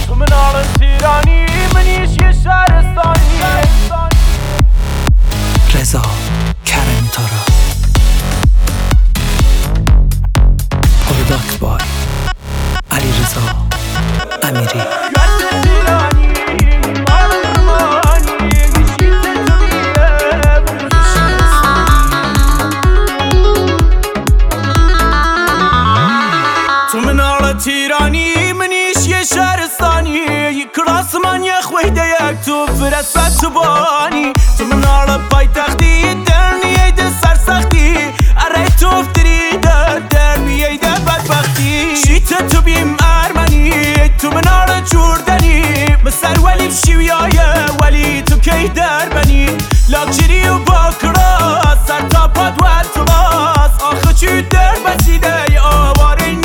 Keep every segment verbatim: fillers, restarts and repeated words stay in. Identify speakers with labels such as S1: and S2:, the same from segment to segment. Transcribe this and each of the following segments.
S1: تو مناڵ تیرانی منیش یه شهرستانی.
S2: رضا کرمی تارا پروداکت بای علی رضا امیری.
S1: تو مناڵ تیرانی منیش یه شهرستانی، کلاسمان یه خویده یک تو فرست تو بانی. تو مناڵ پایتەختی دەرنیەیدە سەرسەختی، ئەرەی تۆفتریدە دەرمیەیدە بەدبەختی. شیتە تو بیم ئەرمەنی تو مناڵ جوردەنی، بەسەر وەلی شیویایە وەلی تو کەی دەربەنی. لاکچری و باکڕاس سەرتاپا دوەر تڵاس، ئاخە چی دەربەسیدەی ئاوارەی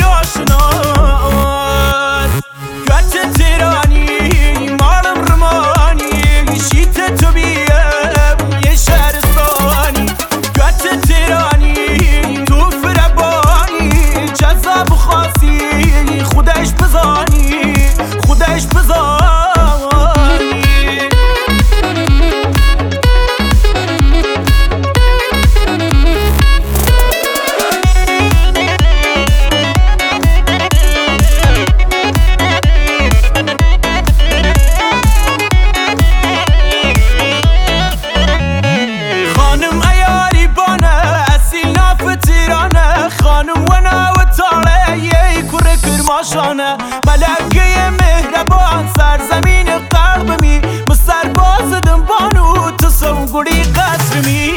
S1: ناشناس. گوێتە تێرانی ماڵم ڕمانی، شیتە تو بیە یە شارستانی. گوێتە تێرانی تو فرەبانی، جەزا بخواسی خودش بزانی خودش بزانی. ماشانه ملکه مهربان سرزمین قلبمی، مسرباز دنبانو تو سوگوری قصرمی.